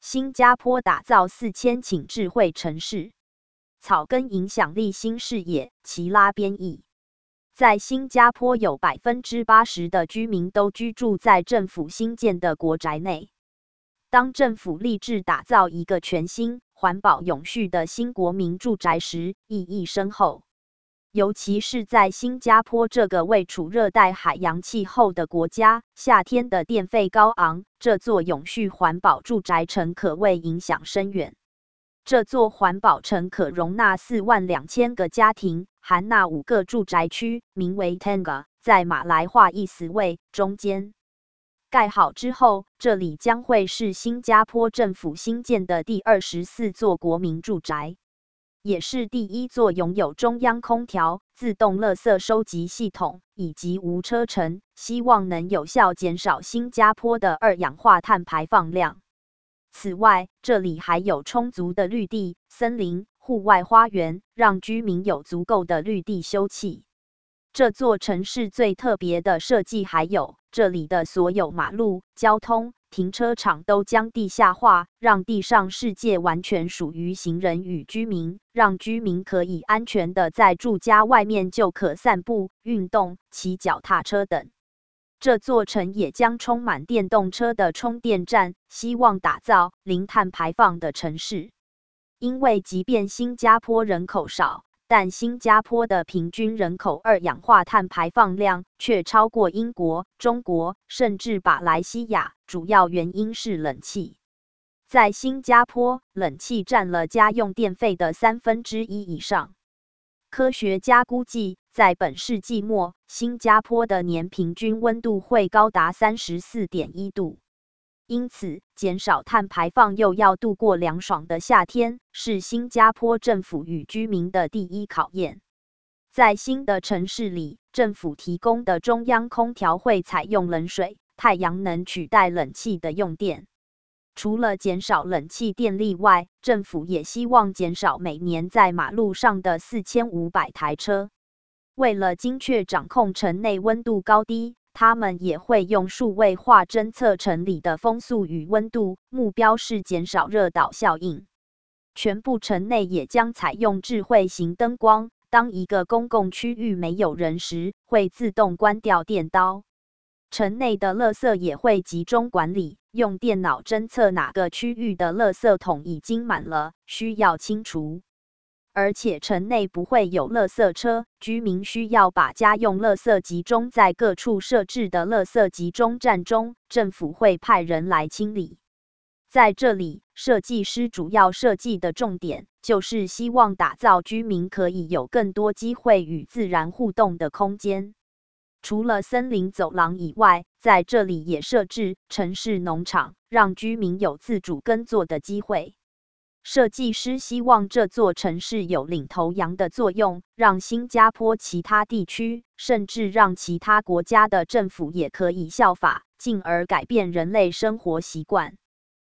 新加坡打造4000顷智慧城市，草根影响力新视野。齐拉编译。在新加坡有80%的居民都居住在政府新建的国宅内。当政府立志打造一个全新、环保、永续的新国民住宅时，意义深厚。尤其是在新加坡这个位处热带海洋气候的国家，夏天的电费高昂，这座永续环保住宅城可谓影响深远。这座环保城可容纳42000个家庭，含纳5个住宅区，名为 Tengah， 在马来话意思为中间。盖好之后，这里将会是新加坡政府新建的第24座国民住宅，也是第1座拥有中央空调、自动垃圾收集系统以及无车城，希望能有效减少新加坡的二氧化碳排放量。此外，这里还有充足的绿地、森林、户外花园，让居民有足够的绿地休憩。这座城市最特别的设计还有，这里的所有马路、交通、停车场都将地下化，让地上世界完全属于行人与居民，让居民可以安全的在住家外面就可散步、运动、骑脚踏车等。这座城也将充满电动车的充电站，希望打造零碳排放的城市。因为即便新加坡人口少，但新加坡的平均人口二氧化碳排放量却超过英国、中国，甚至马来西亚，主要原因是冷气。在新加坡，冷气占了家用电费的1/3以上。科学家估计，在本世纪末，新加坡的年平均温度会高达34.1度。因此，减少碳排放又要度过凉爽的夏天，是新加坡政府与居民的第一考验。在新的城市里，政府提供的中央空调会采用冷水、太阳能取代冷气的用电。除了减少冷气电力外，政府也希望减少每年在马路上的4500台车。为了精确掌控城内温度高低，他们也会用数位化侦测城里的风速与温度，目标是减少热岛效应。全部城内也将采用智慧型灯光，当一个公共区域没有人时，会自动关掉电刀。城内的垃圾也会集中管理，用电脑侦测哪个区域的垃圾桶已经满了，需要清除。而且城内不会有垃圾车，居民需要把家用垃圾集中在各处设置的垃圾集中站中，政府会派人来清理。在这里，设计师主要设计的重点就是希望打造居民可以有更多机会与自然互动的空间。除了森林走廊以外，在这里也设置城市农场，让居民有自主耕作的机会。设计师希望这座城市有领头羊的作用，让新加坡其他地区，甚至让其他国家的政府也可以效法，进而改变人类生活习惯。